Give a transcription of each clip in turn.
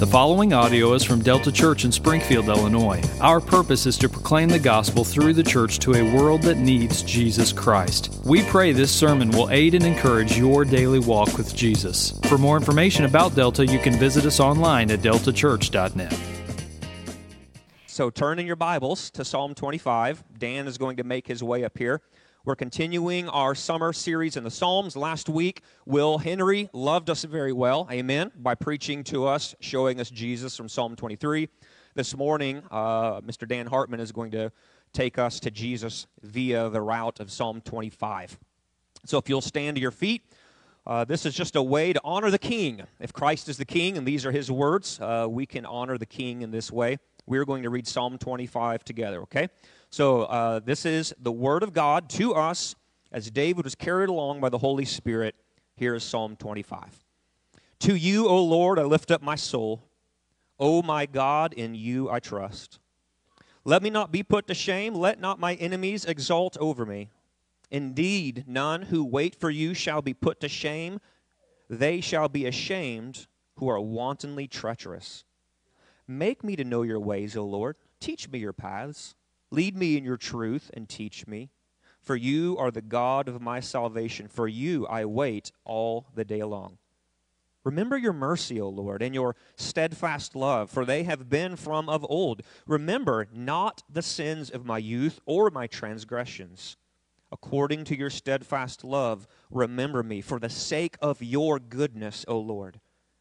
The following audio is from Delta Church in Springfield, Illinois. Our purpose is to proclaim the gospel through the church to a world that needs Jesus Christ. We pray this sermon will aid and encourage your daily walk with Jesus. For more information about Delta, you can visit us online at deltachurch.net. So turn in your Bibles to Psalm 25. Dan is going to make his way up here. We're continuing our summer series in the Psalms. Last week, Will Henry loved us very well, amen, by preaching to us, showing us Jesus from Psalm 23. This morning, Mr. Dan Hartman is going to take us to Jesus via the route of Psalm 25. So if you'll stand to your feet, this is just a way to honor the King. If Christ is the King, and these are his words, we can honor the King in this way. We're going to read Psalm 25 together, okay? So this is the Word of God to us as David was carried along by the Holy Spirit. Here is Psalm 25. To you, O Lord, I lift up my soul. O my God, in you I trust. Let me not be put to shame. Let not my enemies exult over me. Indeed, none who wait for you shall be put to shame. They shall be ashamed who are wantonly treacherous. Make me to know your ways, O Lord. Teach me your paths. Lead me in your truth and teach me. For you are the God of my salvation. For you I wait all the day long. Remember your mercy, O Lord, and your steadfast love, for they have been from of old. Remember not the sins of my youth or my transgressions. According to your steadfast love, remember me for the sake of your goodness, O Lord.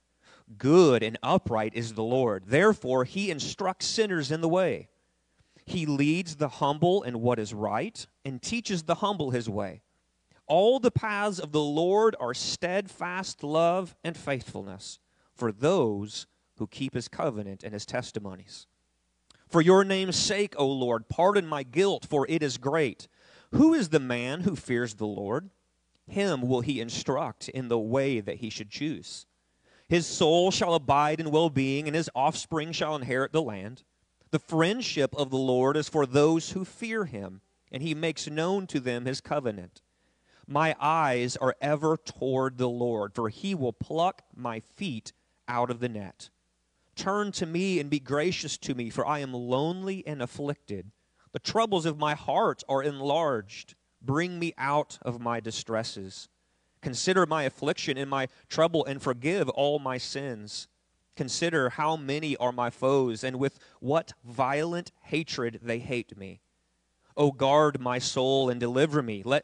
Good and upright is the Lord. Therefore, he instructs sinners in the way. He leads the humble in what is right and teaches the humble his way. All the paths of the Lord are steadfast love and faithfulness for those who keep his covenant and his testimonies. For your name's sake, O Lord, pardon my guilt, for it is great. Who is the man who fears the Lord? Him will he instruct in the way that he should choose. His soul shall abide in well-being, and his offspring shall inherit the land. The friendship of the Lord is for those who fear him, and he makes known to them his covenant. My eyes are ever toward the Lord, for he will pluck my feet out of the net. Turn to me and be gracious to me, for I am lonely and afflicted. The troubles of my heart are enlarged. Bring me out of my distresses. Consider my affliction and my trouble, and forgive all my sins. Consider how many are my foes, and with what violent hatred they hate me. O guard my soul and deliver me. Let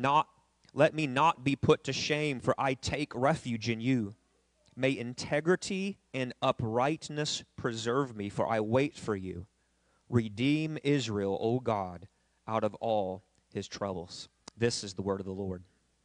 me not be put to shame, for I take refuge in you. May integrity and uprightness preserve me, for I wait for you. Redeem Israel, O God, out of all his troubles. This is the word of the Lord.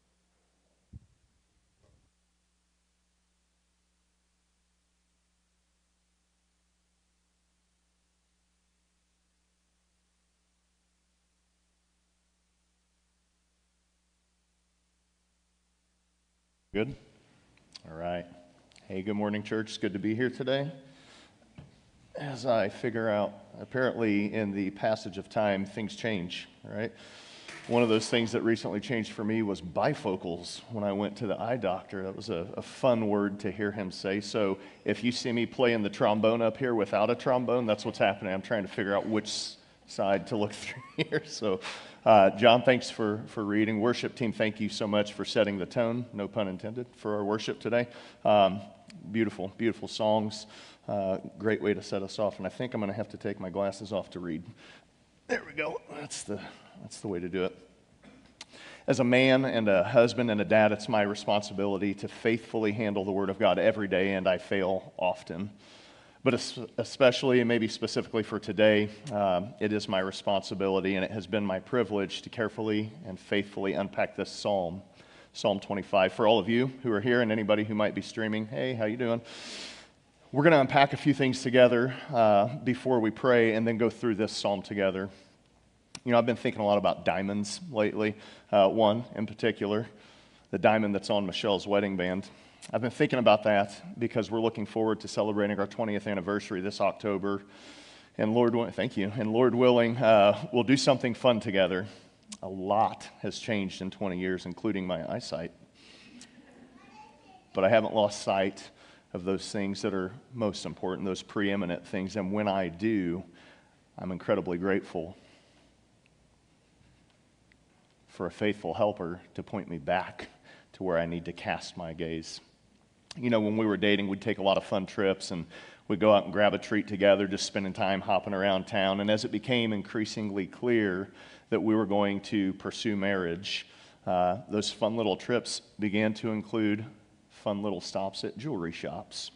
Good? All right. Hey, good morning, church. It's good to be here today. As I figure out, apparently in the passage of time, things change, right? One of those things that recently changed for me was bifocals when I went to the eye doctor. That was a fun word to hear him say. So if you see me playing the trombone up here without a trombone, that's what's happening. I'm trying to figure out which side to look through here. So John, thanks for reading. Worship team, thank you so much for setting the tone, no pun intended, for our worship today. Beautiful, beautiful songs. Great way to set us off. And I think I'm going to have to take my glasses off to read. There we go. That's the way to do it. As a man and a husband and a dad, it's my responsibility to faithfully handle the Word of God every day, and I fail often. But especially, and maybe specifically for today, it is my responsibility, and it has been my privilege to carefully and faithfully unpack this psalm, Psalm 25. For all of you who are here and anybody who might be streaming, hey, how you doing? We're going to unpack a few things together before we pray and then go through this psalm together. You know, I've been thinking a lot about diamonds lately. One in particular, the diamond that's on Michelle's wedding band. I've been thinking about that because we're looking forward to celebrating our 20th anniversary this October. And thank you. And Lord willing, we'll do something fun together. A lot has changed in 20 years, including my eyesight. But I haven't lost sight of those things that are most important, those preeminent things. And when I do, I'm incredibly grateful for a faithful helper to point me back to where I need to cast my gaze. You know, when we were dating, we'd take a lot of fun trips, and we'd go out and grab a treat together, just spending time hopping around town. And as it became increasingly clear that we were going to pursue marriage, those fun little trips began to include fun little stops at jewelry shops.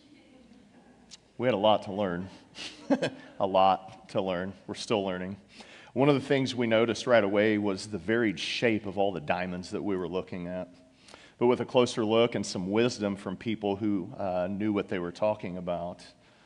We had a lot to learn. A lot to learn. We're still learning. One of the things we noticed right away was the varied shape of all the diamonds that we were looking at. But with a closer look and some wisdom from people who knew what they were talking about,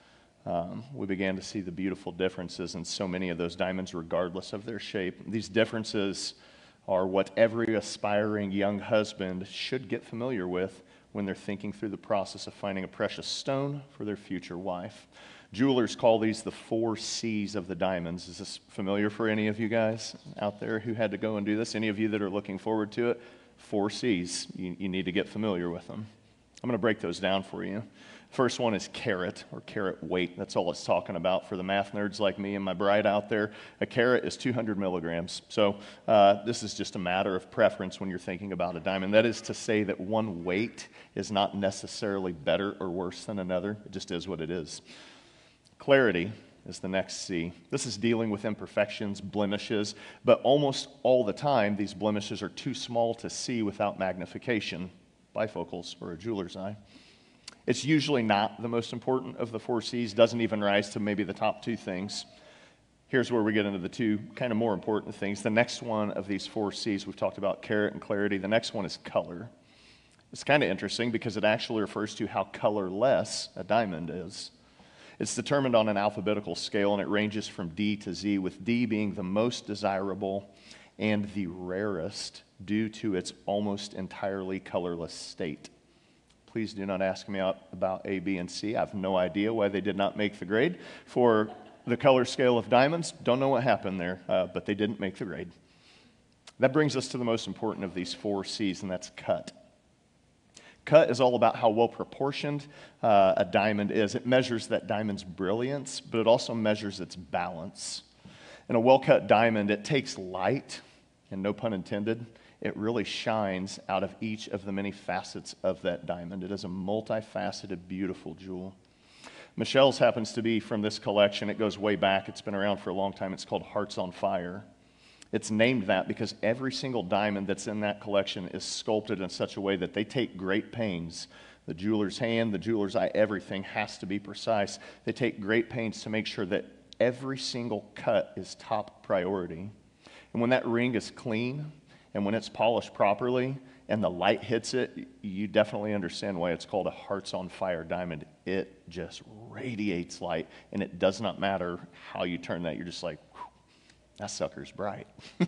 we began to see the beautiful differences in so many of those diamonds, regardless of their shape. These differences are what every aspiring young husband should get familiar with when they're thinking through the process of finding a precious stone for their future wife. Jewelers call these the 4 C's of the diamonds. Is this familiar for any of you guys out there who had to go and do this? Any of you that are looking forward to it? 4 C's. You need to get familiar with them. I'm going to break those down for you. First one is carat, or carat weight. That's all it's talking about for the math nerds like me and my bride out there. A carat is 200 milligrams. So this is just a matter of preference when you're thinking about a diamond. That is to say that one weight is not necessarily better or worse than another. It just is what it is. Clarity is the next C. This is dealing with imperfections, blemishes, but almost all the time these blemishes are too small to see without magnification, bifocals, or a jeweler's eye. It's usually not the most important of the 4 C's, doesn't even rise to maybe the top 2 things. Here's where we get into the 2 kind of more important things. The next one of these 4 C's, we've talked about carat and clarity. The next one is color. It's kind of interesting because it actually refers to how colorless a diamond is. It's determined on an alphabetical scale, and it ranges from D to Z, with D being the most desirable and the rarest due to its almost entirely colorless state. Please do not ask me about A, B, and C. I have no idea why they did not make the grade for the color scale of diamonds. Don't know what happened there, but they didn't make the grade. That brings us to the most important of these 4 C's, and that's cut. Cut is all about how well proportioned a diamond is. It measures that diamond's brilliance, but it also measures its balance. In a well-cut diamond, it takes light, and no pun intended, it really shines out of each of the many facets of that diamond. It is a multifaceted, beautiful jewel. Michelle's happens to be from this collection. It goes way back. It's been around for a long time. It's called Hearts on Fire. It's named that because every single diamond that's in that collection is sculpted in such a way that they take great pains. The jeweler's hand, the jeweler's eye, everything has to be precise. They take great pains to make sure that every single cut is top priority. And when that ring is clean and when it's polished properly and the light hits it, you definitely understand why it's called a Hearts on Fire diamond. It just radiates light, and it does not matter how you turn that. You're just like, that sucker's bright.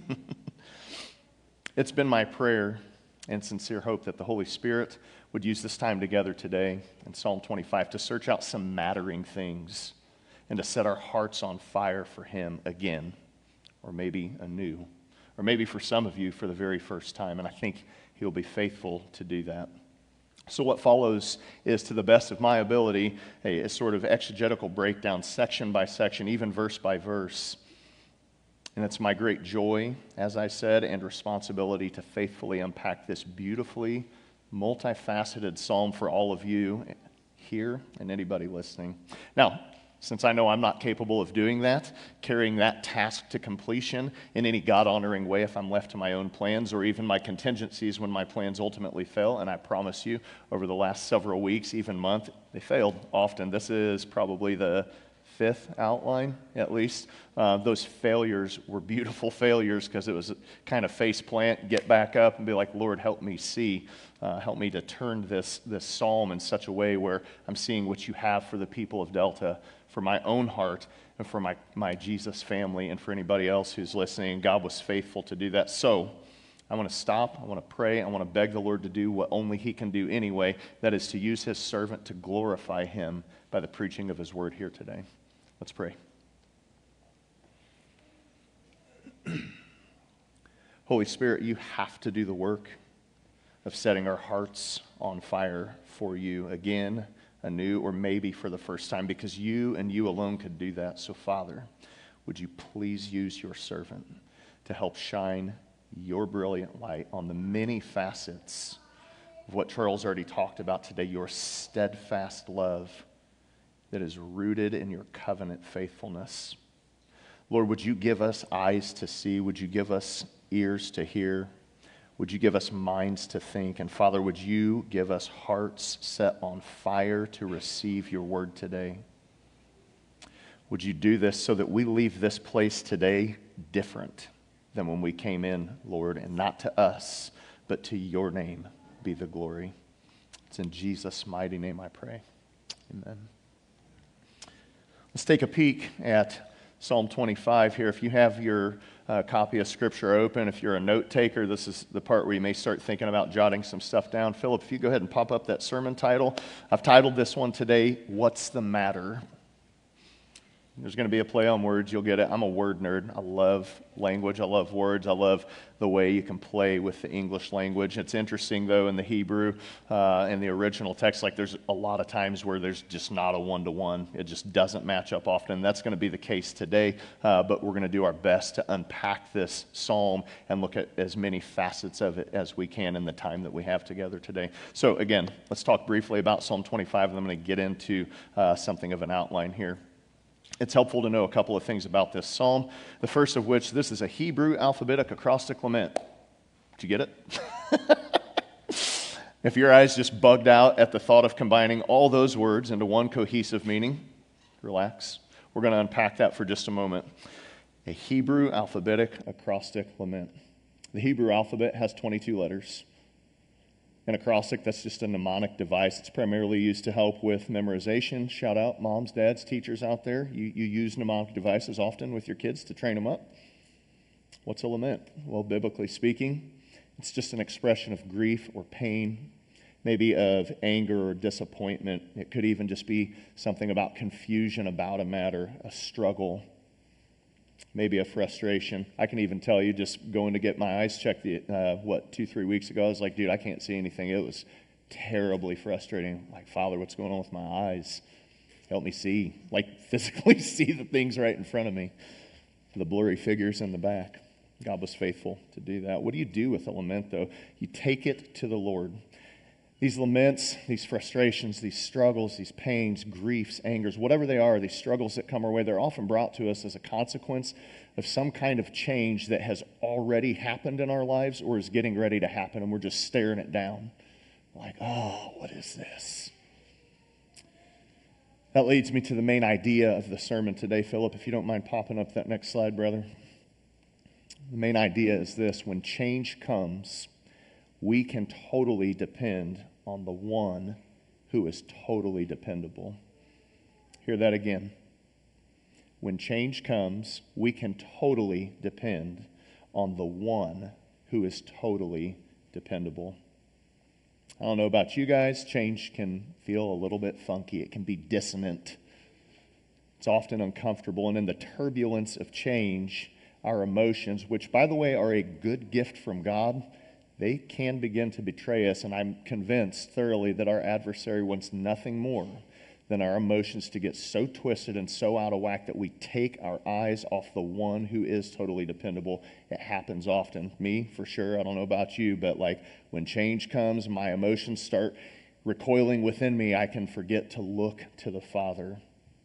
It's been my prayer and sincere hope that the Holy Spirit would use this time together today in Psalm 25 to search out some mattering things and to set our hearts on fire for Him again, or maybe anew, or maybe for some of you for the very first time, and I think He'll be faithful to do that. So what follows is, to the best of my ability, a sort of exegetical breakdown, section by section, even verse by verse. And it's my great joy, as I said, and responsibility to faithfully unpack this beautifully multifaceted psalm for all of you here and anybody listening. Now, since I know I'm not capable of doing that, carrying that task to completion in any God-honoring way if I'm left to my own plans or even my contingencies when my plans ultimately fail, and I promise you, over the last several weeks, even month, they failed often. This is probably the 5th outline, at least. Those failures were beautiful failures because it was kind of face plant, get back up, and be like, Lord, help me see. Help me to turn this psalm in such a way where I'm seeing what you have for the people of Delta, for my own heart, and for my Jesus family, and for anybody else who's listening. God was faithful to do that. So I want to stop. I want to pray. I want to beg the Lord to do what only He can do anyway. That is to use His servant to glorify Him by the preaching of His word here today. Let's pray. Holy Spirit, you have to do the work of setting our hearts on fire for you again, anew, or maybe for the first time, because you and you alone could do that. So, Father, would you please use your servant to help shine your brilliant light on the many facets of what Charles already talked about today, your steadfast love that is rooted in your covenant faithfulness. Lord, would you give us eyes to see? Would you give us ears to hear? Would you give us minds to think? And Father, would you give us hearts set on fire to receive your word today? Would you do this so that we leave this place today different than when we came in, Lord, and not to us, but to your name be the glory. It's in Jesus' mighty name I pray. Amen. Let's take a peek at Psalm 25 here. If you have your copy of Scripture open, if you're a note taker, this is the part where you may start thinking about jotting some stuff down. Philip, if you go ahead and pop up that sermon title. I've titled this one today, What's the Matter? There's going to be a play on words. You'll get it. I'm a word nerd. I love language. I love words. I love the way you can play with the English language. It's interesting, though, in the Hebrew, in the original text, like there's a lot of times where there's just not a one-to-one. It just doesn't match up often. That's going to be the case today, but we're going to do our best to unpack this psalm and look at as many facets of it as we can in the time that we have together today. So, again, let's talk briefly about Psalm 25, and I'm going to get into something of an outline here. It's helpful to know a couple of things about this psalm. The first of which, this is a Hebrew alphabetic acrostic lament. Did you get it? If your eyes just bugged out at the thought of combining all those words into one cohesive meaning, relax. We're going to unpack that for just a moment. A Hebrew alphabetic acrostic lament. The Hebrew alphabet has 22 letters. An acrostic, that's just a mnemonic device. It's primarily used to help with memorization. Shout out moms, dads, teachers out there. You use mnemonic devices often with your kids to train them up. What's a lament? Well, biblically speaking, it's just an expression of grief or pain, maybe of anger or disappointment. It could even just be something about confusion about a matter, a struggle, maybe a frustration. I can even tell you, just going to get my eyes checked 2-3 weeks ago, I was like, dude, I can't see anything. It was terribly frustrating. Like, Father, what's going on with my eyes? Help me see, like physically see the things right in front of me, the blurry figures in the back. God was faithful to do that. What do you do with a lament, though? You take it to the Lord. These laments, these frustrations, these struggles, these pains, griefs, angers, whatever they are, these struggles that come our way, they're often brought to us as a consequence of some kind of change that has already happened in our lives or is getting ready to happen, and we're just staring it down. Like, oh, what is this? That leads me to the main idea of the sermon today. Philip, if you don't mind popping up that next slide, brother. The main idea is this: when change comes, we can totally depend on the one who is totally dependable. Hear that again. When change comes, we can totally depend on the one who is totally dependable. I don't know about you guys, change can feel a little bit funky. It can be dissonant. It's often uncomfortable, and in the turbulence of change, our emotions, which, by the way, are a good gift from God, they can begin to betray us, and I'm convinced thoroughly that our adversary wants nothing more than our emotions to get so twisted and so out of whack that we take our eyes off the one who is totally dependable. It happens often. Me, for sure. I don't know about you, but like when change comes, my emotions start recoiling within me, I can forget to look to the Father.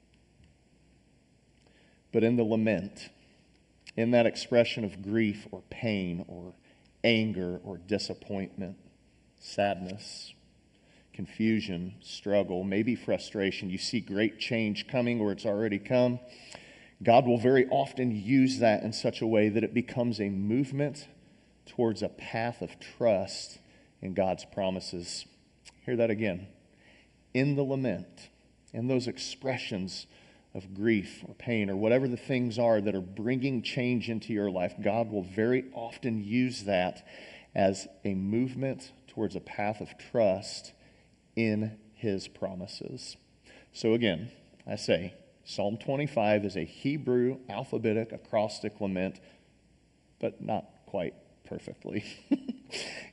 But in the lament, in that expression of grief or pain or anger or disappointment, sadness, confusion, struggle, maybe frustration, you see great change coming or it's already come, God will very often use that in such a way that it becomes a movement towards a path of trust in God's promises. Hear that again. In the lament, in those expressions of grief or pain or whatever the things are that are bringing change into your life, God will very often use that as a movement towards a path of trust in His promises. So again, I say, Psalm 25 is a Hebrew alphabetic acrostic lament, but not quite perfectly.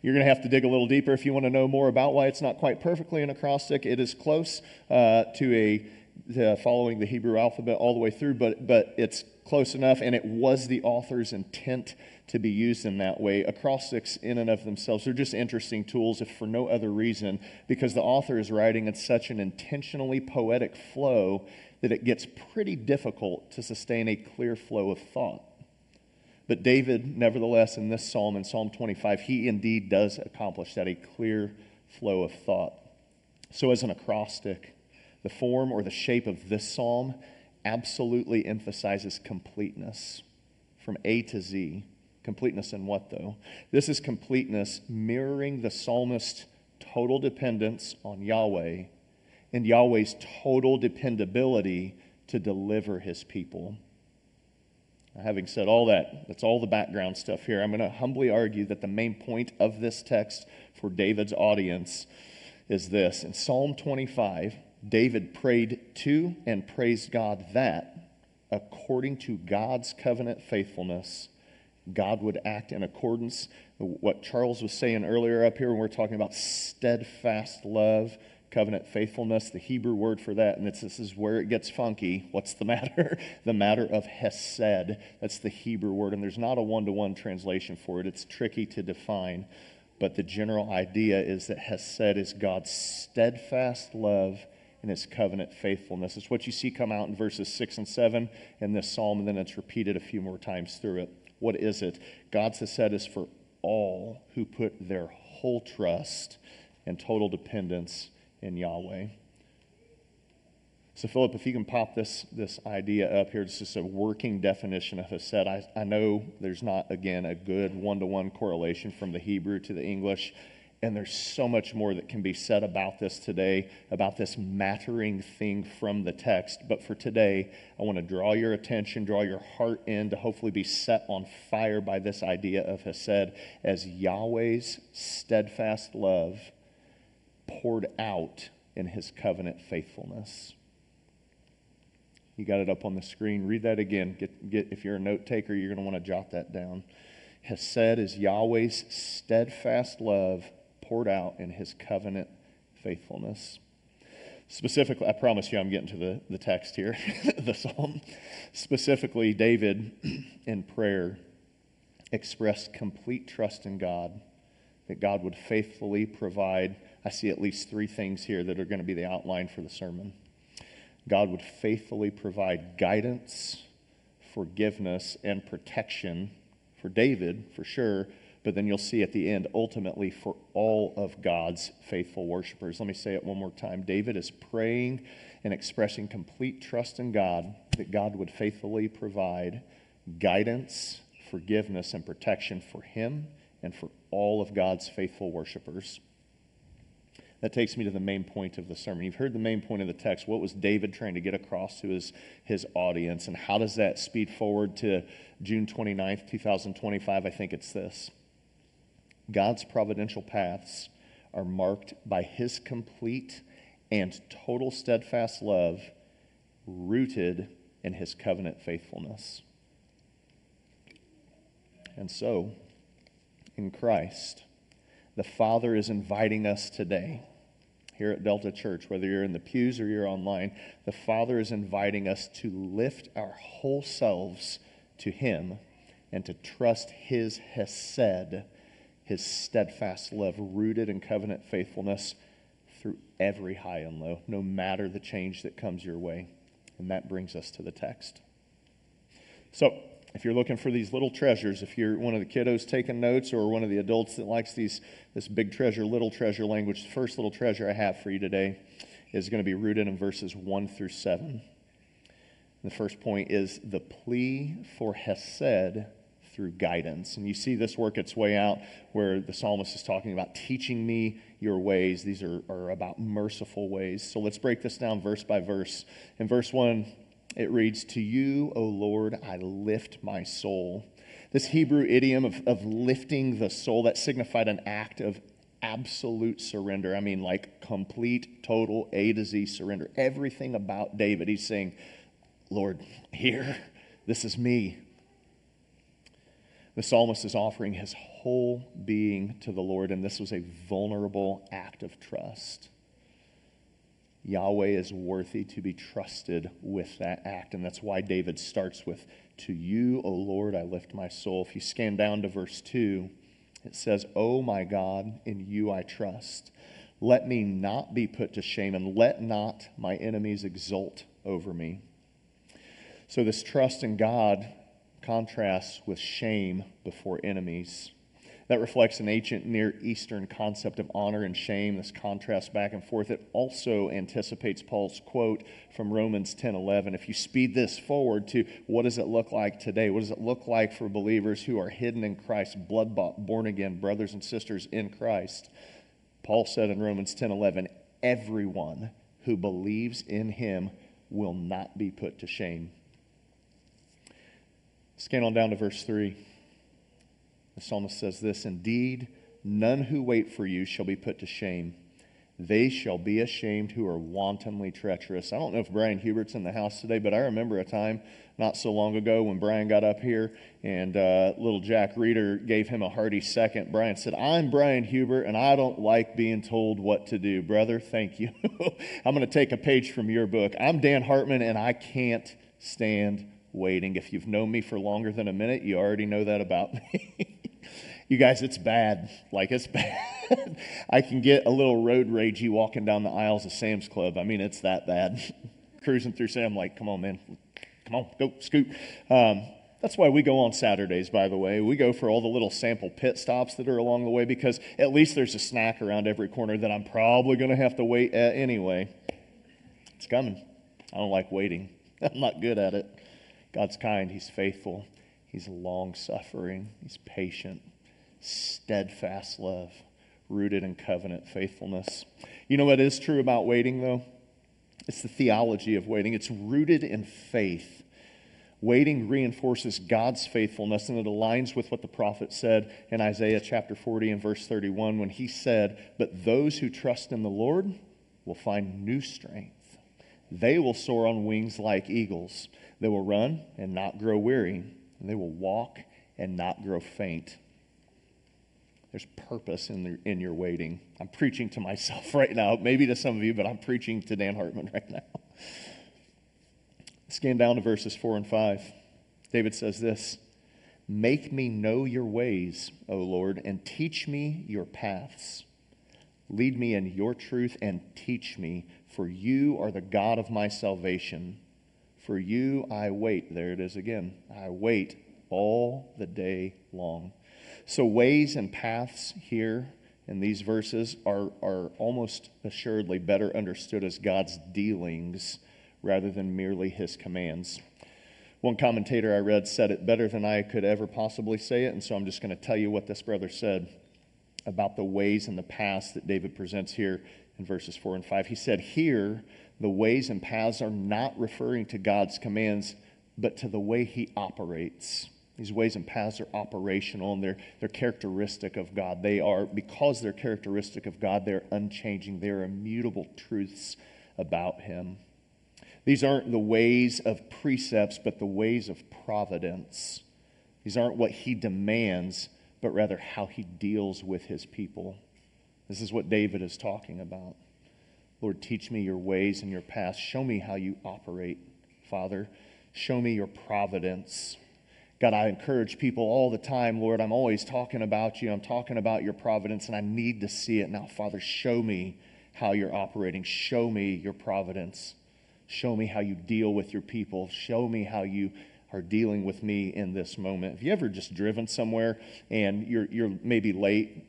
You're going to have to dig a little deeper if you want to know more about why it's not quite perfectly an acrostic. It is close to following the Hebrew alphabet all the way through, but it's close enough, and it was the author's intent to be used in that way. Acrostics in and of themselves are just interesting tools, if for no other reason, because the author is writing in such an intentionally poetic flow that it gets pretty difficult to sustain a clear flow of thought. But David, nevertheless, in this psalm, in Psalm 25, he indeed does accomplish that, a clear flow of thought. So as an acrostic, the form or the shape of this psalm absolutely emphasizes completeness from A to Z. Completeness in what, though? This is completeness mirroring the psalmist's total dependence on Yahweh and Yahweh's total dependability to deliver his people. Now, having said all that, that's all the background stuff here. I'm going to humbly argue that the main point of this text for David's audience is this. In Psalm 25, David prayed to and praised God that, according to God's covenant faithfulness, God would act in accordance with what Charles was saying earlier up here when we're talking about steadfast love, covenant faithfulness, the Hebrew word for that, and this is where it gets funky. What's the matter? The matter of hesed. That's the Hebrew word, and there's not a one-to-one translation for it. It's tricky to define, but the general idea is that hesed is God's steadfast love and his covenant faithfulness. It's what you see come out in verses 6 and 7 in this psalm, and then it's repeated a few more times through it. What is it? God's hesed is for all who put their whole trust and total dependence in Yahweh. So Philip, if you can pop this idea up here, it's just a working definition of hesed. I know there's not, again, a good one-to-one correlation from the Hebrew to the English, and there's so much more that can be said about this today, about this mattering thing from the text. But for today, I want to draw your attention, draw your heart in to hopefully be set on fire by this idea of hesed as Yahweh's steadfast love poured out in his covenant faithfulness. You got it up on the screen. Read that again. Get if you're a note taker, you're going to want to jot that down. Hesed is Yahweh's steadfast love poured out in his covenant faithfulness. Specifically, I promise you I'm getting to the text here, the psalm. Specifically, David, in prayer, expressed complete trust in God, that God would faithfully provide. I see at least three things here that are going to be the outline for the sermon. God would faithfully provide guidance, forgiveness, and protection for David, for sure, but then you'll see at the end, ultimately, for all of God's faithful worshipers. Let me say it one more time. David is praying and expressing complete trust in God that God would faithfully provide guidance, forgiveness, and protection for him and for all of God's faithful worshipers. That takes me to the main point of the sermon. You've heard the main point of the text. What was David trying to get across to his audience? And how does that speed forward to June 29th, 2025? I think it's this. God's providential paths are marked by his complete and total steadfast love rooted in his covenant faithfulness. And so, in Christ, the Father is inviting us today, here at Delta Church, whether you're in the pews or you're online, the Father is inviting us to lift our whole selves to him and to trust his hesed, his steadfast love, rooted in covenant faithfulness through every high and low, no matter the change that comes your way. And that brings us to the text. So, if you're looking for these little treasures, if you're one of the kiddos taking notes or one of the adults that likes this big treasure, little treasure language, the first little treasure I have for you today is going to be rooted in verses 1 through 7. The first point is the plea for hesed through guidance. And you see this work its way out where the psalmist is talking about teaching me your ways. These are about merciful ways. So let's break this down verse by verse. In verse 1, it reads, "To you, O Lord, I lift my soul." This Hebrew idiom of lifting the soul, that signified an act of absolute surrender. I mean, like complete, total, A to Z surrender. Everything about David, he's saying, Lord, here, this is me. The psalmist is offering his whole being to the Lord, and this was a vulnerable act of trust. Yahweh is worthy to be trusted with that act, and that's why David starts with, "To you, O Lord, I lift my soul." If you scan down to verse 2, it says, "O my God, in you I trust. Let me not be put to shame, and let not my enemies exult over me." So this trust in God contrasts with shame before enemies. That reflects an ancient Near Eastern concept of honor and shame, this contrast back and forth. It also anticipates Paul's quote from Romans 10:11. If you speed this forward to what does it look like today? What does it look like for believers who are hidden in Christ, blood-bought, born-again brothers and sisters in Christ? Paul said in Romans 10:11, everyone who believes in him will not be put to shame. Scan on down to verse 3. The psalmist says this, "Indeed, none who wait for you shall be put to shame. They shall be ashamed who are wantonly treacherous." I don't know if Brian Hubert's in the house today, but I remember a time not so long ago when Brian got up here and little Jack Reeder gave him a hearty second. Brian said, "I'm Brian Hubert, and I don't like being told what to do." Brother, thank you. I'm going to take a page from your book. I'm Dan Hartman, and I can't stand waiting. If you've known me for longer than a minute, you already know that about me. You guys, it's bad. Like, it's bad. I can get a little road ragey walking down the aisles of Sam's Club. I mean, it's that bad. Cruising through Sam, like, come on, man. Come on, go, scoot. That's why we go on Saturdays, by the way. We go for all the little sample pit stops that are along the way because at least there's a snack around every corner that I'm probably going to have to wait at anyway. It's coming. I don't like waiting. I'm not good at it. God's kind. He's faithful. He's long-suffering. He's patient. Steadfast love, rooted in covenant faithfulness. You know what is true about waiting, though? It's the theology of waiting. It's rooted in faith. Waiting reinforces God's faithfulness, and it aligns with what the prophet said in Isaiah chapter 40 and verse 31 when he said, "But those who trust in the Lord will find new strength. They will soar on wings like eagles. They will run and not grow weary, and they will walk and not grow faint." There's purpose in your waiting. I'm preaching to myself right now, maybe to some of you, but I'm preaching to Dan Hartman right now. Scan down to verses 4 and 5. David says this, "Make me know your ways, O Lord, and teach me your paths. Lead me in your truth and teach me, for you are the God of my salvation. For you I wait." There it is again. I wait all the day long. So ways and paths here in these verses are almost assuredly better understood as God's dealings rather than merely his commands. One commentator I read said it better than I could ever possibly say it, and so I'm just going to tell you what this brother said about the ways and the paths that David presents here in verses 4 and 5. He said, here, the ways and paths are not referring to God's commands, but to the way he operates. These ways and paths are operational, and they're characteristic of God. Because they're characteristic of God, they're unchanging. They're immutable truths about him. These aren't the ways of precepts, but the ways of providence. These aren't what he demands, but rather how he deals with his people. This is what David is talking about. Lord, teach me your ways and your paths. Show me how you operate, Father. Show me your providence. God, I encourage people all the time, Lord, I'm always talking about you. I'm talking about your providence, and I need to see it. Now, Father, show me how you're operating. Show me your providence. Show me how you deal with your people. Show me how you are dealing with me in this moment. Have you ever just driven somewhere and you're maybe late,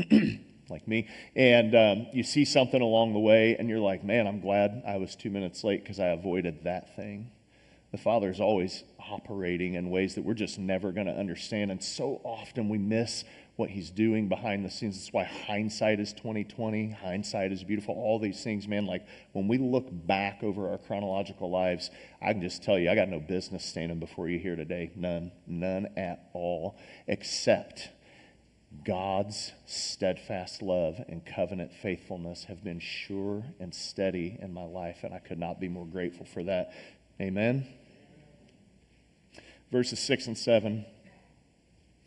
like me, and you see something along the way, and you're like, man, I'm glad I was 2 minutes late because I avoided that thing. The Father is always operating in ways that we're just never going to understand, and so often we miss what he's doing behind the scenes. That's why hindsight is 20/20. Hindsight is beautiful. All these things, man, like when we look back over our chronological lives, I can just tell you, I got no business standing before you here today. None at all, except God's steadfast love and covenant faithfulness have been sure and steady in my life, and I could not be more grateful for that. Amen. Verses 6 and 7.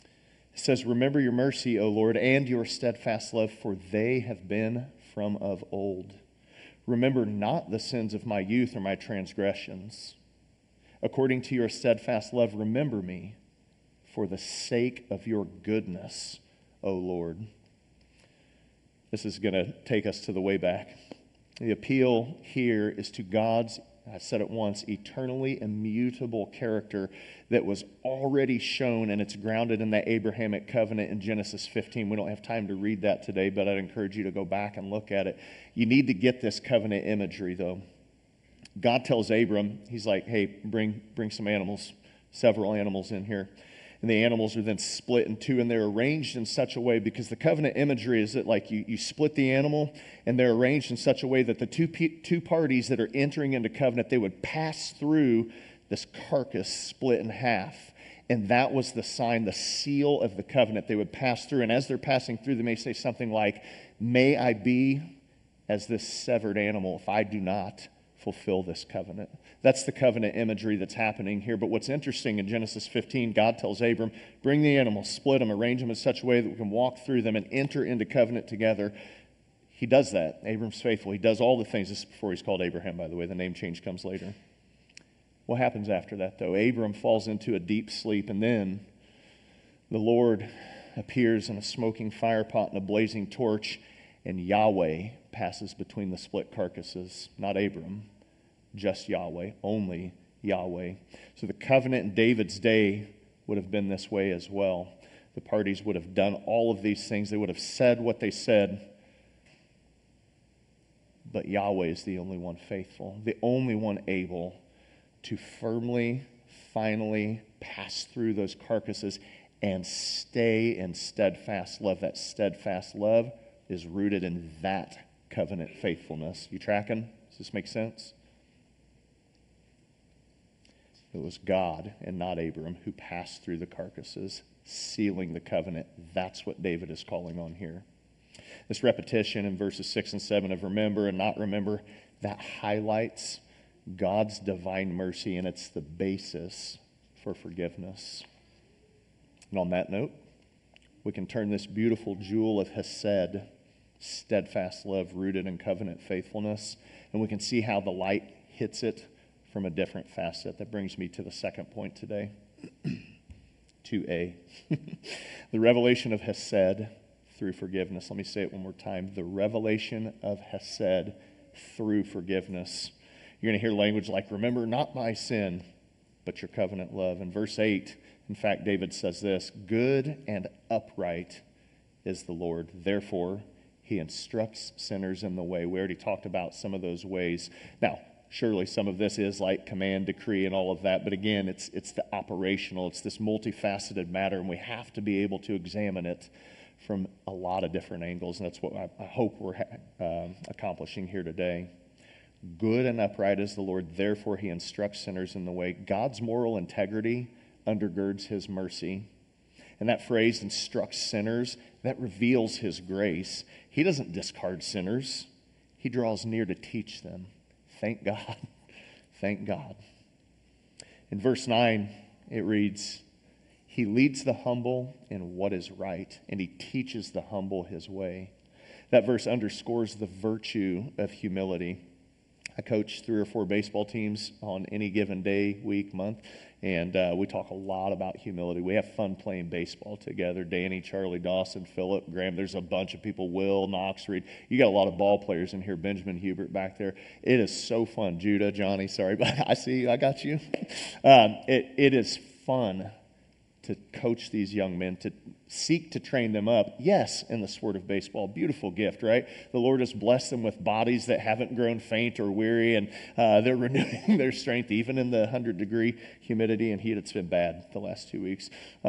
It says, remember your mercy, O Lord, and your steadfast love, for they have been from of old. Remember not the sins of my youth or my transgressions. According to your steadfast love, remember me for the sake of your goodness, O Lord. This is going to take us to the way back. The appeal here is to God's, I said it once, eternally immutable character that was already shown, and it's grounded in that Abrahamic covenant in Genesis 15. We don't have time to read that today, but I'd encourage you to go back and look at it. You need to get this covenant imagery, though. God tells Abram, he's like, hey, bring some animals, several animals in here. And the animals are then split in two, and they're arranged in such a way, because the covenant imagery is that like you split the animal, and they're arranged in such a way that the two parties that are entering into covenant, they would pass through this carcass split in half. And that was the sign, the seal of the covenant. They would pass through, and as they're passing through, they may say something like, may I be as this severed animal if I do not fulfill this covenant. That's the covenant imagery that's happening here. But what's interesting in Genesis 15, God tells Abram, bring the animals, split them, arrange them in such a way that we can walk through them and enter into covenant together. He does that. Abram's faithful. He does all the things. This is before he's called Abraham, by the way. The name change comes later. What happens after that, though? Abram falls into a deep sleep, and then the Lord appears in a smoking fire pot and a blazing torch, and Yahweh passes between the split carcasses. Not Abram, just Yahweh, only Yahweh. So the covenant in David's day would have been this way as well. The parties would have done all of these things. They would have said what they said. But Yahweh is the only one faithful, the only one able to firmly, finally pass through those carcasses and stay in steadfast love. That steadfast love is rooted in that covenant faithfulness. You tracking? Does this make sense? It was God and not Abram who passed through the carcasses, sealing the covenant. That's what David is calling on here. This repetition in verses 6 and 7 of remember and not remember, that highlights God's divine mercy, and it's the basis for forgiveness. And on that note, we can turn this beautiful jewel of Hesed, steadfast love rooted in covenant faithfulness, and we can see how the light hits it from a different facet. That brings me to the second point today. 2a. The revelation of Hesed through forgiveness. Let me say it one more time. The revelation of Hesed through forgiveness. You're going to hear language like, remember not my sin, but your covenant love. In verse 8, in fact, David says this, good and upright is the Lord. Therefore, he instructs sinners in the way. We already talked about some of those ways. Now, surely some of this is like command, decree, and all of that. But again, it's the operational. It's this multifaceted matter, and we have to be able to examine it from a lot of different angles. And that's what I hope we're accomplishing here today. Good and upright is the Lord, therefore he instructs sinners in the way. God's moral integrity undergirds his mercy. And that phrase, instructs sinners, that reveals his grace. He doesn't discard sinners. He draws near to teach them. Thank God. Thank God. In verse 9, it reads, he leads the humble in what is right, and he teaches the humble his way. That verse underscores the virtue of humility. I coach 3 or 4 baseball teams on any given day, week, month, and we talk a lot about humility. We have fun playing baseball together. Danny, Charlie, Dawson, Philip, Graham. There's a bunch of people. Will, Knox, Reed. You got a lot of ball players in here. Benjamin Hubert back there. It is so fun. Judah, Johnny, sorry, but I see you. I got you. It is fun to coach these young men, to seek to train them up, yes, in the sport of baseball. Beautiful gift, right? The Lord has blessed them with bodies that haven't grown faint or weary, and they're renewing their strength even in the 100-degree humidity and heat. It's been bad the last 2 weeks.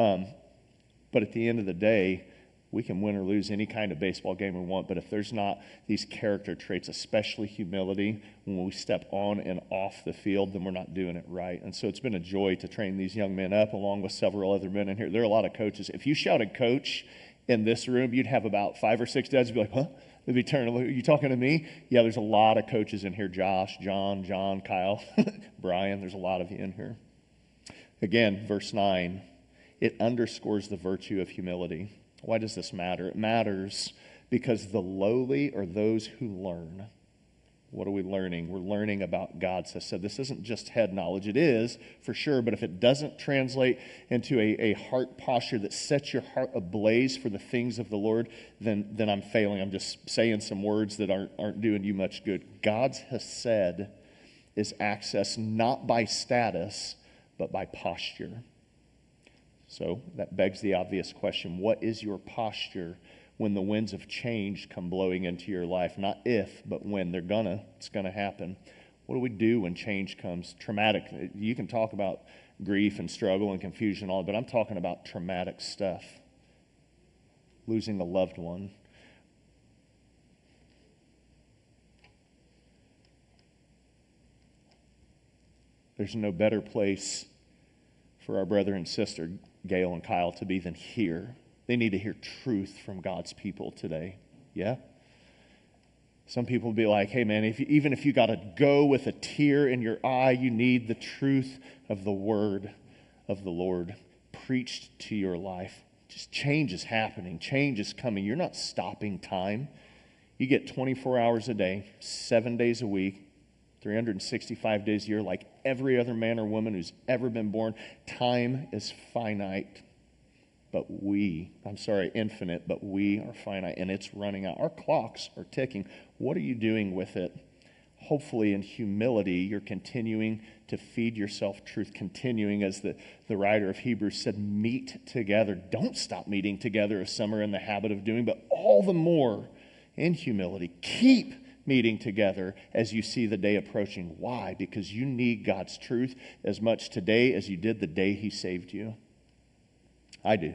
But at the end of the day, we can win or lose any kind of baseball game we want, but if there's not these character traits, especially humility, when we step on and off the field, then we're not doing it right. And so it's been a joy to train these young men up along with several other men in here. There are a lot of coaches. If you shouted coach in this room, you'd have about 5 or 6 dads be like, huh? They'd be turning, are you talking to me? Yeah, there's a lot of coaches in here. Josh, John, Kyle, Brian, there's a lot of you in here. Again, verse 9. it underscores the virtue of humility. Why does this matter? It matters because the lowly are those who learn. What are we learning? We're learning about God. So I said, this isn't just head knowledge. It is, for sure, but if it doesn't translate into a heart posture that sets your heart ablaze for the things of the Lord, then I'm failing. I'm just saying some words that aren't doing you much good. God's hesed is accessed not by status, but by posture. So that begs the obvious question, what is your posture when the winds of change come blowing into your life? Not if, but when. It's gonna happen. What do we do when change comes? Traumatic. You can talk about grief and struggle and confusion and all, but I'm talking about traumatic stuff. Losing a loved one. There's no better place for our brother and sister, Gail and Kyle, to be than here. They need to hear truth from God's people today. Yeah? Some people will be like, hey man, even if you got to go with a tear in your eye, you need the truth of the word of the Lord preached to your life. Just change is happening. Change is coming. You're not stopping time. You get 24 hours a day, 7 days a week, 365 days a year, like every other man or woman who's ever been born. Time is finite. Infinite, but we are finite, and it's running out. Our clocks are ticking. What are you doing with it? Hopefully, in humility, you're continuing to feed yourself truth, continuing, as the writer of Hebrews said, meet together. Don't stop meeting together, as some are in the habit of doing, but all the more in humility. Keep meeting together as you see the day approaching. Why? Because you need God's truth as much today as you did the day He saved you. I do.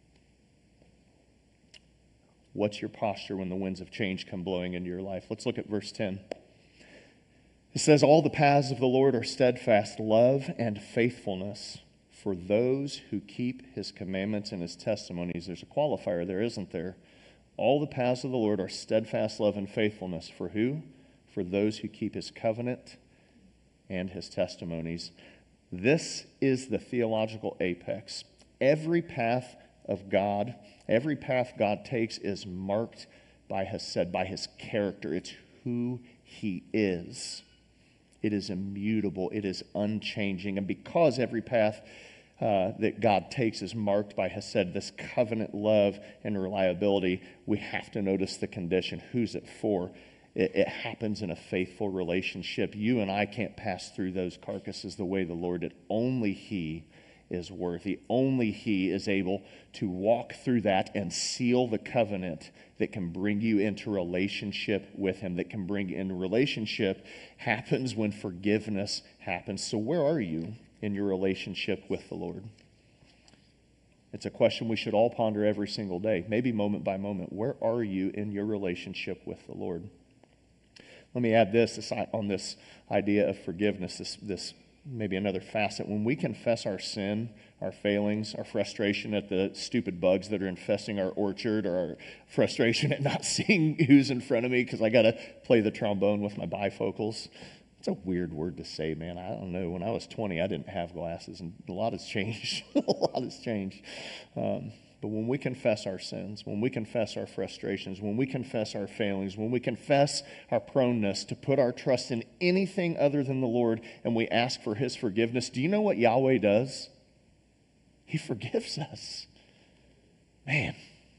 What's your posture when the winds of change come blowing into your life? Let's look at verse 10. It says, all the paths of the Lord are steadfast love and faithfulness for those who keep His commandments and His testimonies. There's a qualifier there, isn't there? All the paths of the Lord are steadfast love and faithfulness. For who? For those who keep His covenant and His testimonies. This is the theological apex. Every path of God, every path God takes is marked by Hesed, by His character. It's who He is. It is immutable. It is unchanging. And because every path that God takes is marked by Hesed, this covenant love and reliability, we have to notice the condition. Who's it for? It happens in a faithful relationship. You and I can't pass through those carcasses the way the Lord did. Only He is worthy. Only He is able to walk through that and seal the covenant that can bring you into relationship with Him, that can bring in relationship happens when forgiveness happens. So where are you in your relationship with the Lord? It's a question we should all ponder every single day, maybe moment by moment. Where are you in your relationship with the Lord? Let me add this on this idea of forgiveness, this maybe another facet. When we confess our sin, our failings, our frustration at the stupid bugs that are infesting our orchard, or our frustration at not seeing who's in front of me because I got to play the trombone with my bifocals. It's a weird word to say, man. I don't know. When I was 20, I didn't have glasses, and a lot has changed. A lot has changed. But when we confess our sins, when we confess our frustrations, when we confess our failings, when we confess our proneness to put our trust in anything other than the Lord, and we ask for His forgiveness, do you know what Yahweh does? He forgives us. Man.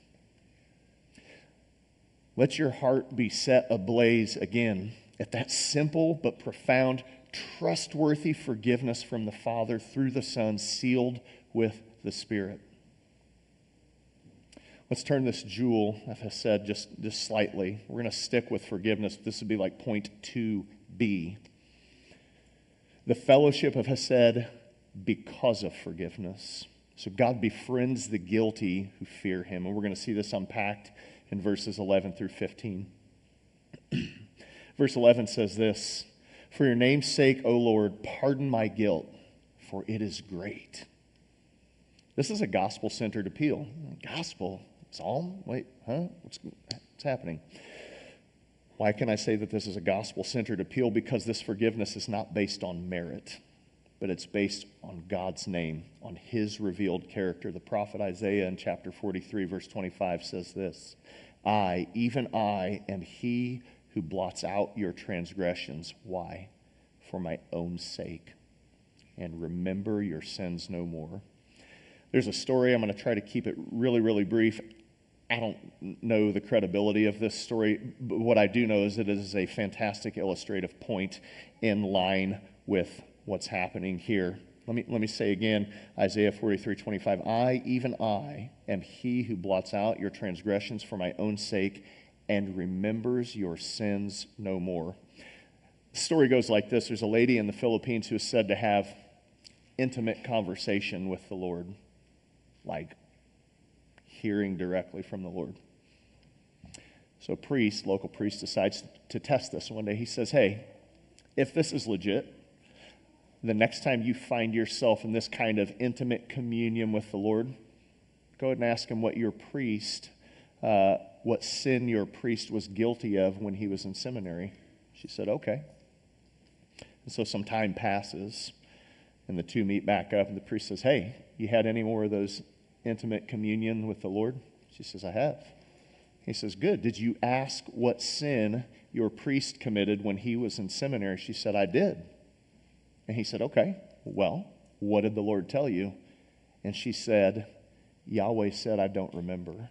Let your heart be set ablaze again at that simple but profound, trustworthy forgiveness from the Father through the Son, sealed with the Spirit. Let's turn this jewel, as I said, just slightly. We're going to stick with forgiveness. This would be like point 2b. The fellowship of Hesed because of forgiveness. So God befriends the guilty who fear Him. And we're going to see this unpacked in verses 11 through 15. Verse 11 says this, "For your name's sake, O Lord, pardon my guilt, for it is great." This is a gospel-centered appeal. Gospel? Psalm? Wait, huh? What's happening? Why can I say that this is a gospel-centered appeal? Because this forgiveness is not based on merit. but it's based on God's name, on his revealed character. The prophet Isaiah in chapter 43, verse 25 says this, I, even I, am he who blots out your transgressions. Why? For my own sake. And remember your sins no more. There's a story. I'm going to try to keep it really, really brief. I don't know the credibility of this story, but what I do know is that it is a fantastic illustrative point in line with what's happening here. Let me say again, Isaiah 43:25. I, even I, am he who blots out your transgressions for my own sake and remembers your sins no more. The story goes like this. There's a lady in the Philippines who is said to have intimate conversation with the Lord, like hearing directly from the Lord. So a priest, local priest, decides to test this. One day he says, hey, if this is legit, the next time you find yourself in this kind of intimate communion with the Lord, go ahead and ask him what sin your priest was guilty of when he was in seminary. She said, okay. And so some time passes, and the two meet back up, and the priest says, hey, you had any more of those intimate communion with the Lord? She says, I have. He says, good. Did you ask what sin your priest committed when he was in seminary? She said, I did. And he said, okay, well, what did the Lord tell you? And she said, Yahweh said, I don't remember.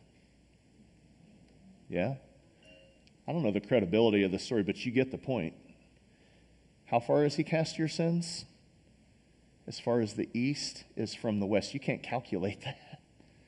Yeah? I don't know the credibility of the story, but you get the point. How far has he cast your sins? As far as the east is from the west. You can't calculate that.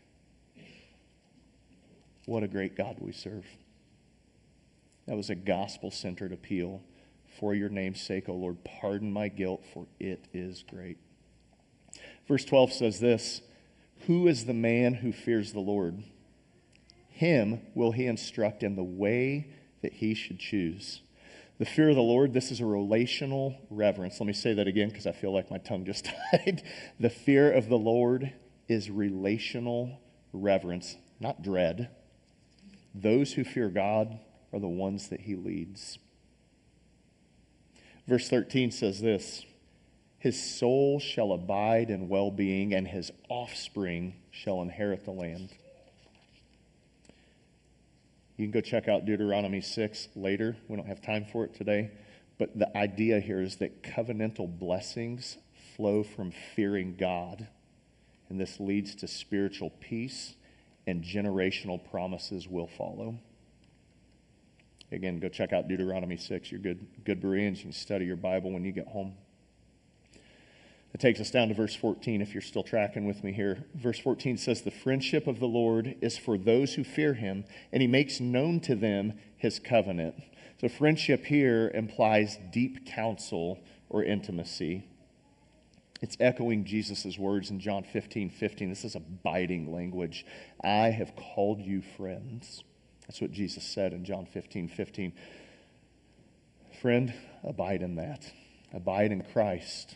What a great God we serve. That was a gospel-centered appeal. For your name's sake, O Lord, pardon my guilt, for it is great. Verse 12 says this, who is the man who fears the Lord? Him will he instruct in the way that he should choose. The fear of the Lord, this is a relational reverence. Let me say that again because I feel like my tongue just died. The fear of the Lord is relational reverence, not dread. Those who fear God are the ones that he leads. Verse 13 says this, his soul shall abide in well-being, and his offspring shall inherit the land. You can go check out Deuteronomy 6 later. We don't have time for it today. But the idea here is that covenantal blessings flow from fearing God. And this leads to spiritual peace, and generational promises will follow. Again, go check out Deuteronomy 6. You're good Bereans. You can study your Bible when you get home. It takes us down to verse 14 if you're still tracking with me here. Verse 14 says, the friendship of the Lord is for those who fear him, and he makes known to them his covenant. So friendship here implies deep counsel or intimacy. It's echoing Jesus' words in John 15:15. This is abiding language. I have called you friends. That's what Jesus said in John 15:15. Friend, abide in that. Abide in Christ.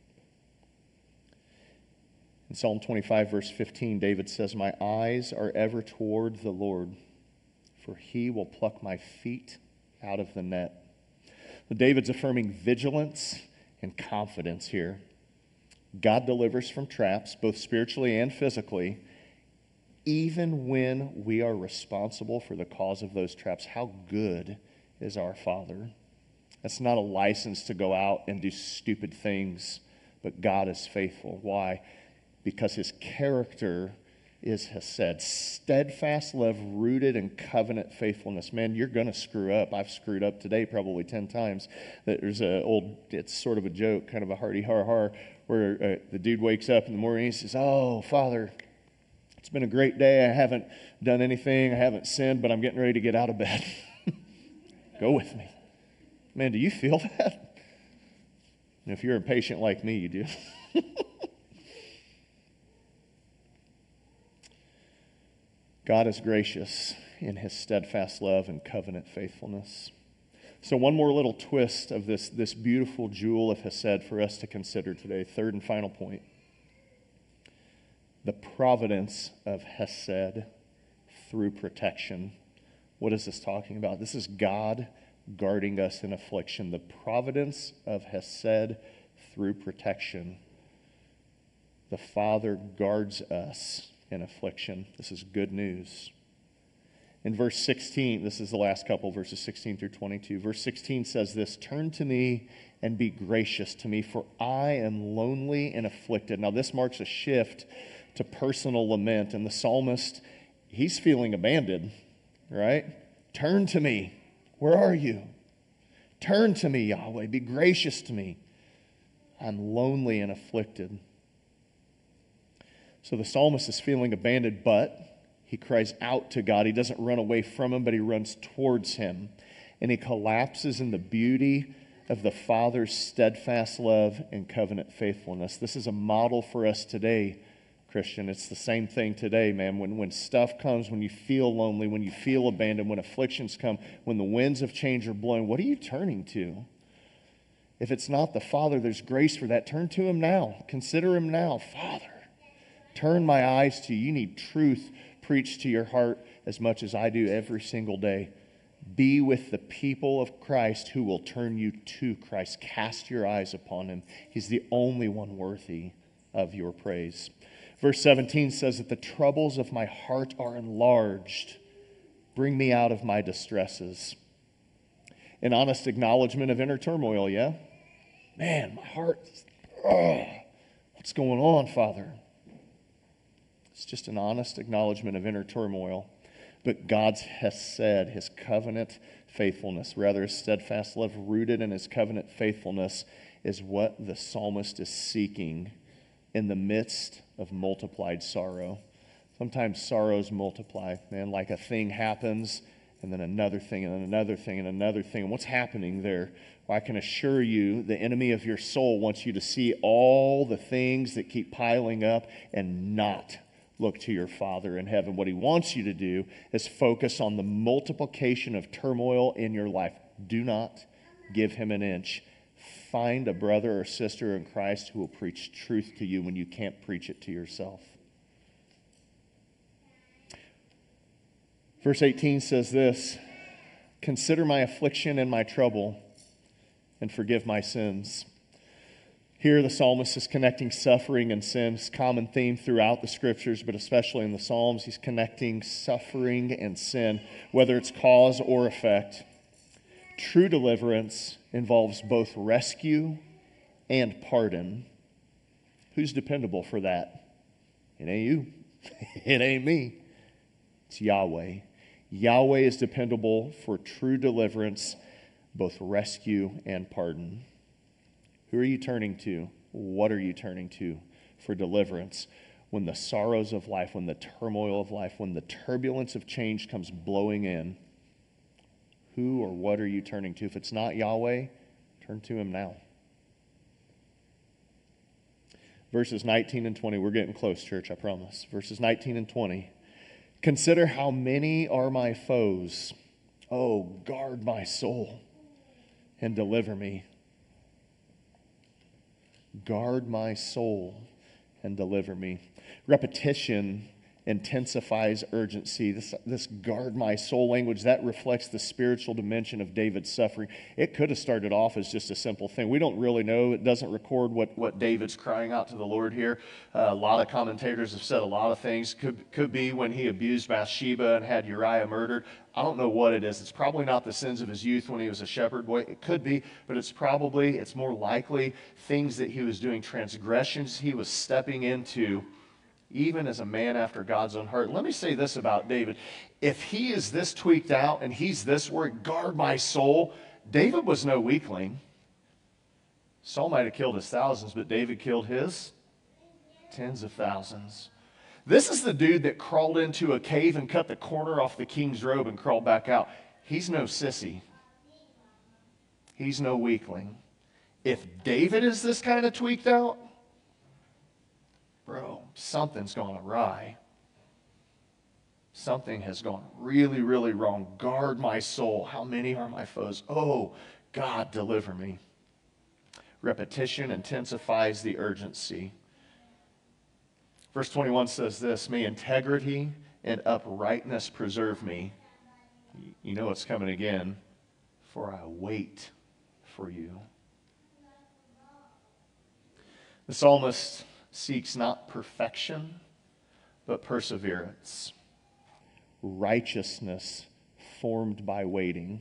In Psalm 25, verse 15, David says, my eyes are ever toward the Lord, for he will pluck my feet out of the net. So David's affirming vigilance and confidence here. God delivers from traps, both spiritually and physically, even when we are responsible for the cause of those traps. How good is our Father? That's not a license to go out and do stupid things, but God is faithful. Why? Because his character is hesed, steadfast love rooted in covenant faithfulness. Man, you're going to screw up. I've screwed up today probably 10 times. There's it's sort of a joke, kind of a hearty har-har, where the dude wakes up in the morning and he says, oh, Father, it's been a great day. I haven't done anything. I haven't sinned, but I'm getting ready to get out of bed. Go with me. Man, do you feel that? And if you're impatient like me, you do. God is gracious in his steadfast love and covenant faithfulness. So one more little twist of this beautiful jewel of Hesed for us to consider today. Third and final point. The providence of Hesed through protection. What is this talking about? This is God guarding us in affliction. The providence of Hesed through protection. The Father guards us in affliction. This is good news. In verse 16, this is the last couple, verses 16 through 22. Verse 16 says this, "Turn to me and be gracious to me, for I am lonely and afflicted." Now this marks a shift to personal lament, and the psalmist, he's feeling abandoned, right? Turn to me. Where are you? Turn to me, Yahweh. Be gracious to me. I'm lonely and afflicted. So the psalmist is feeling abandoned, but he cries out to God. He doesn't run away from him, but he runs towards him. And he collapses in the beauty of the Father's steadfast love and covenant faithfulness. This is a model for us today, Christian. It's the same thing today, man. When stuff comes, when you feel lonely, when you feel abandoned, when afflictions come, when the winds of change are blowing, what are you turning to? If it's not the Father, there's grace for that. Turn to him now. Consider him now. Father, turn my eyes to you. You need truth preached to your heart as much as I do every single day. Be with the people of Christ who will turn you to Christ. Cast your eyes upon him. He's the only one worthy of your praise. Verse 17 says that the troubles of my heart are enlarged. Bring me out of my distresses. An honest acknowledgement of inner turmoil, yeah? Man, my heart, what's going on, Father? It's just an honest acknowledgement of inner turmoil. But God's hesed, his covenant faithfulness, rather his steadfast love rooted in his covenant faithfulness, is what the psalmist is seeking in the midst of multiplied sorrow. Sometimes sorrows multiply, man, like a thing happens, and then another thing, and then another thing, and another thing. And what's happening there? Well, I can assure you, the enemy of your soul wants you to see all the things that keep piling up and not look to your Father in heaven. What he wants you to do is focus on the multiplication of turmoil in your life. Do not give him an inch. Find a brother or sister in Christ who will preach truth to you when you can't preach it to yourself. Verse 18 says this, "Consider my affliction and my trouble, and forgive my sins." Here the psalmist is connecting suffering and sin. It's a common theme throughout the scriptures, but especially in the Psalms, he's connecting suffering and sin, whether it's cause or effect. True deliverance involves both rescue and pardon. Who's dependable for that? It ain't you. It ain't me. It's Yahweh. Yahweh is dependable for true deliverance, both rescue and pardon. Who are you turning to? What are you turning to for deliverance? When the sorrows of life, when the turmoil of life, when the turbulence of change comes blowing in, who or what are you turning to? If it's not Yahweh, turn to him now. Verses 19 and 20. We're getting close, church, I promise. Verses 19 and 20. "Consider how many are my foes. Oh, guard my soul and deliver me. Guard my soul and deliver me." Repetition intensifies urgency. This guard my soul language, that reflects the spiritual dimension of David's suffering. It could have started off as just a simple thing. We don't really know. It doesn't record what David's crying out to the Lord here. A lot of commentators have said a lot of things. Could be when he abused Bathsheba and had Uriah murdered. I don't know what it is. It's probably not the sins of his youth when he was a shepherd boy. It could be, but it's more likely things that he was doing, transgressions he was stepping into, even as a man after God's own heart. Let me say this about David. If he is this tweaked out and he's this word, guard my soul, David was no weakling. Saul might have killed his thousands, but David killed his tens of thousands. This is the dude that crawled into a cave and cut the corner off the king's robe and crawled back out. He's no sissy. He's no weakling. If David is this kind of tweaked out, bro, something's gone awry. Something has gone really, really wrong. Guard my soul. How many are my foes? Oh, God, deliver me. Repetition intensifies the urgency. Verse 21 says this, "May integrity and uprightness preserve me." You know it's coming again. "For I wait for you." The psalmist seeks not perfection, but perseverance, righteousness formed by waiting.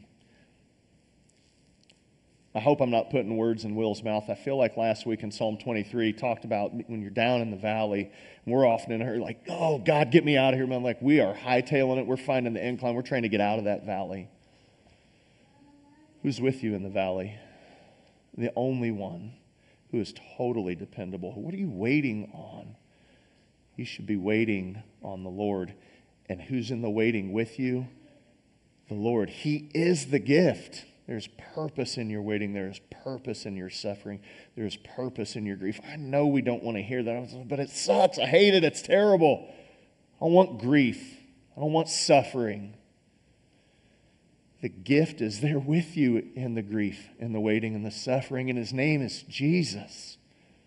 I hope I'm not putting words in Will's mouth. I feel like last week in Psalm 23 talked about when you're down in the valley, and we're often in a hurry, like, oh, God, get me out of here, man. Like, we are hightailing it. We're finding the incline. We're trying to get out of that valley. Who's with you in the valley? The only one who is totally dependable. What are you waiting on? You should be waiting on the Lord. And who's in the waiting with you? The Lord. He is the gift. There's purpose in your waiting. There's purpose in your suffering. There's purpose in your grief. I know we don't want to hear that, but it sucks. I hate it. It's terrible. I want grief. I don't want suffering. The gift is there with you in the grief, in the waiting, and the suffering, and His name is Jesus.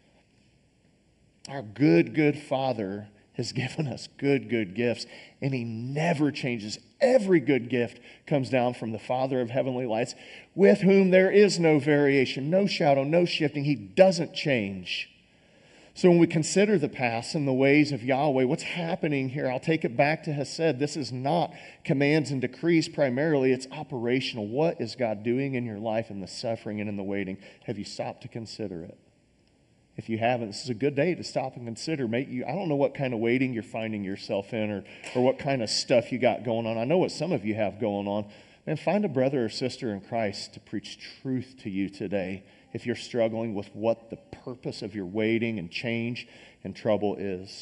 Our good, good Father has given us good, good gifts, and He never changes. Every good gift comes down from the Father of heavenly lights, with whom there is no variation, no shadow, no shifting. He doesn't change. So when we consider the past and the ways of Yahweh, what's happening here? I'll take it back to Hesed. This is not commands and decrees primarily. It's operational. What is God doing in your life in the suffering and in the waiting? Have you stopped to consider it? If you haven't, this is a good day to stop and consider. I don't know what kind of waiting you're finding yourself in or what kind of stuff you got going on. I know what some of you have going on. Man, find a brother or sister in Christ to preach truth to you today if you're struggling with what the purpose of your waiting and change and trouble is.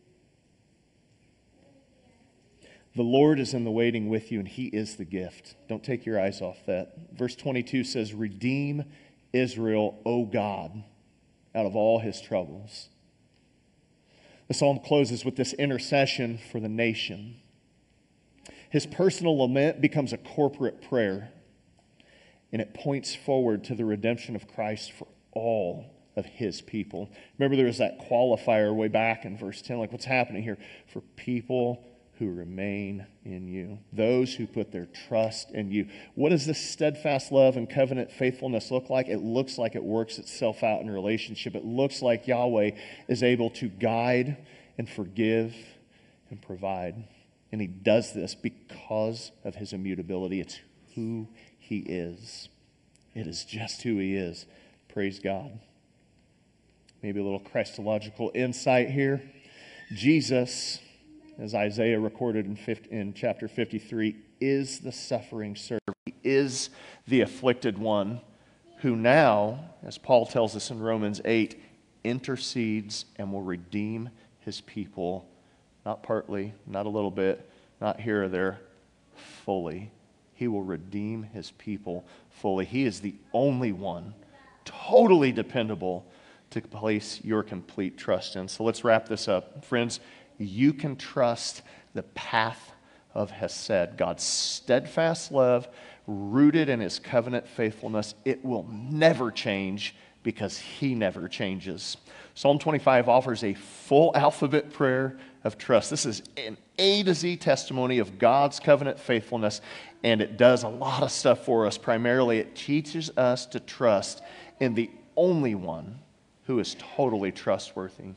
The Lord is in the waiting with you, and He is the gift. Don't take your eyes off that. Verse 22 says, "Redeem Israel, O God, out of all his troubles." The psalm closes with this intercession for the nation. His personal lament becomes a corporate prayer, and it points forward to the redemption of Christ for all of His people. Remember, there was that qualifier way back in verse 10, like what's happening here? For people who remain in you, those who put their trust in you. What does this steadfast love and covenant faithfulness look like? It looks like it works itself out in a relationship. It looks like Yahweh is able to guide and forgive and provide. And He does this because of His immutability. It's who He is. It is just who He is. Praise God. Maybe a little Christological insight here. Jesus, as Isaiah recorded in chapter 53, is the suffering servant. He is the afflicted one who now, as Paul tells us in Romans 8, intercedes and will redeem His people, not partly, not a little bit, not here or there, fully. He will redeem His people fully. He is the only one, totally dependable, to place your complete trust in. So let's wrap this up. Friends, you can trust the path of Hesed, God's steadfast love, rooted in His covenant faithfulness. It will never change because He never changes. Psalm 25 offers a full alphabet prayer of trust. This is an A to Z testimony of God's covenant faithfulness, and it does a lot of stuff for us. Primarily, it teaches us to trust in the only one who is totally trustworthy.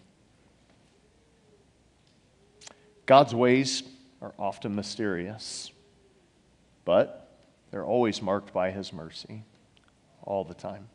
God's ways are often mysterious, but they're always marked by His mercy, all the time.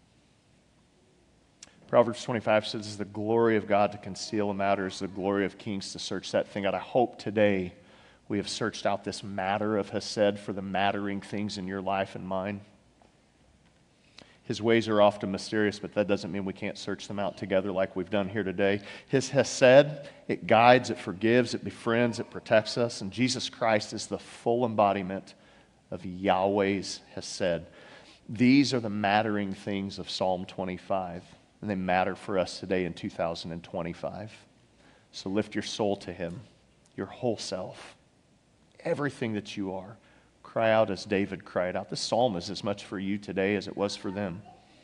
Proverbs 25 says, "It's the glory of God to conceal a matter, it's the glory of kings to search that thing out." I hope today we have searched out this matter of Hesed for the mattering things in your life and mine. His ways are often mysterious, but that doesn't mean we can't search them out together like we've done here today. His Hesed, it guides, it forgives, it befriends, it protects us. And Jesus Christ is the full embodiment of Yahweh's Hesed. These are the mattering things of Psalm 25, and they matter for us today in 2025. So lift your soul to Him, your whole self, everything that you are. Cry out as David cried out. This psalm is as much for you today as it was for them.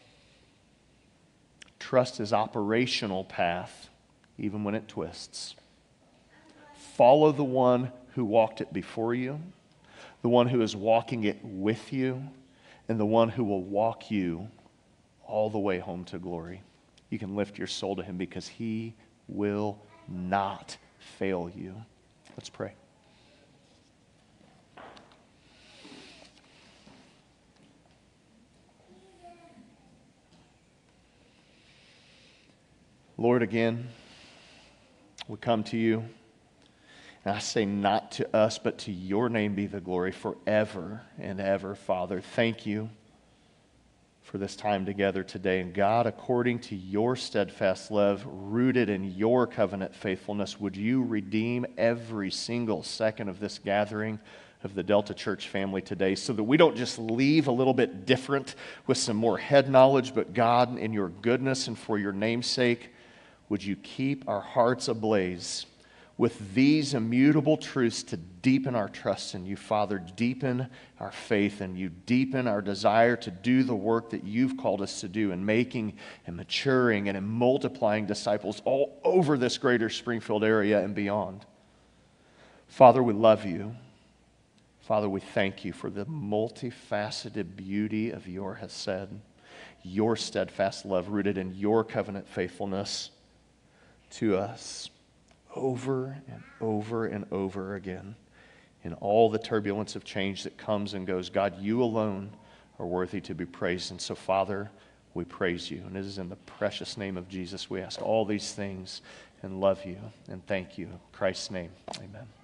Trust His operational path, even when it twists. Follow the one who walked it before you, the one who is walking it with you, and the one who will walk you all the way home to glory. you can lift your soul to him because he will not fail you. Let's pray. Lord, again, we come to you, and I say not to us, but to your name be the glory forever and ever, Father. Thank you for this time together today. And God, according to your steadfast love, rooted in your covenant faithfulness, would you redeem every single second of this gathering of the Delta Church family today so that we don't just leave a little bit different with some more head knowledge, but God, in your goodness and for your name's sake, would you keep our hearts ablaze with these immutable truths to deepen our trust in you, Father, deepen our faith in you, deepen our desire to do the work that you've called us to do in making and maturing and in multiplying disciples all over this greater Springfield area and beyond. Father, we love you. Father, we thank you for the multifaceted beauty of your hesed, your steadfast love rooted in your covenant faithfulness to us over and over and over again in all the turbulence of change that comes and goes. God, you alone are worthy to be praised. And so, Father, we praise you. And it is in the precious name of Jesus we ask all these things and love you and thank you. In Christ's name, amen.